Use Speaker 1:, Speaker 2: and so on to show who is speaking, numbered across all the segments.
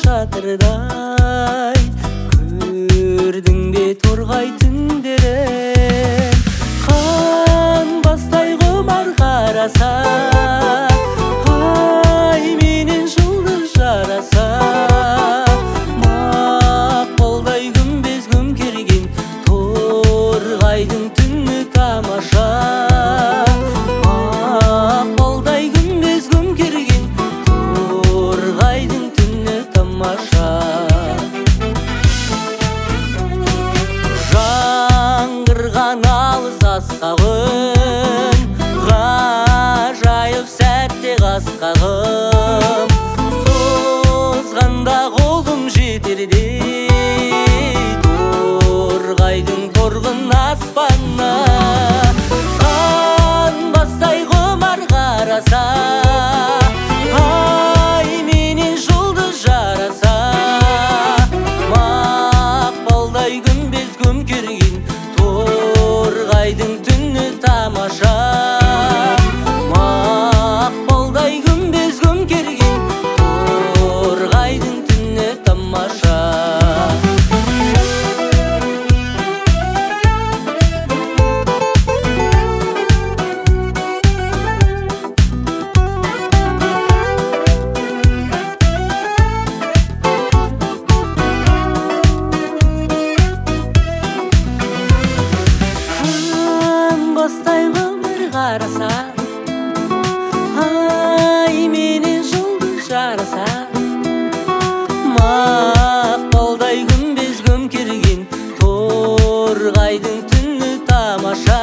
Speaker 1: шатырдай, көрдің бе торғай түндерін? Қан бастай құмар қараса, ай менен жұлдыз жараса. Мақпалдай күмбез көмкерген торғайдың түні тамаша. Мақпалдай күмбез көмкерген торғайдың түні тамаша. Жаңғырған алыс асқағым, ғажайып сәтте қасқағым, созғанда қолым жетердей торғайдың торғын аспанына. Қан бастай құмар қараса, ай менен жұлдыз жараса. Мақпалдай күмбез көмкерген торғайдың түні тамаша. Мақпалдай күмбез көмкерген торғайдың түні тамаша. Бастай ғұмыр қараса, ай менен жұлдыз жараса. Мақпалдай күмбез көмкерген торғайдың түні тамаша.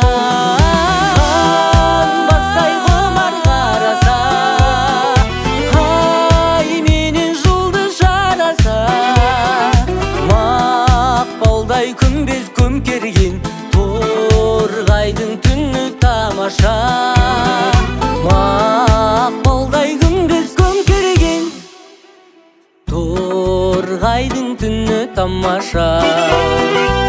Speaker 1: Бастай ғұмыр қараса, ай менен жұлдыз жараса. Мақпалдай күмбез көмкерген торғайдың түні тамаша. Мақпалдай күмбез көмкерген торғайдың түні тамаша.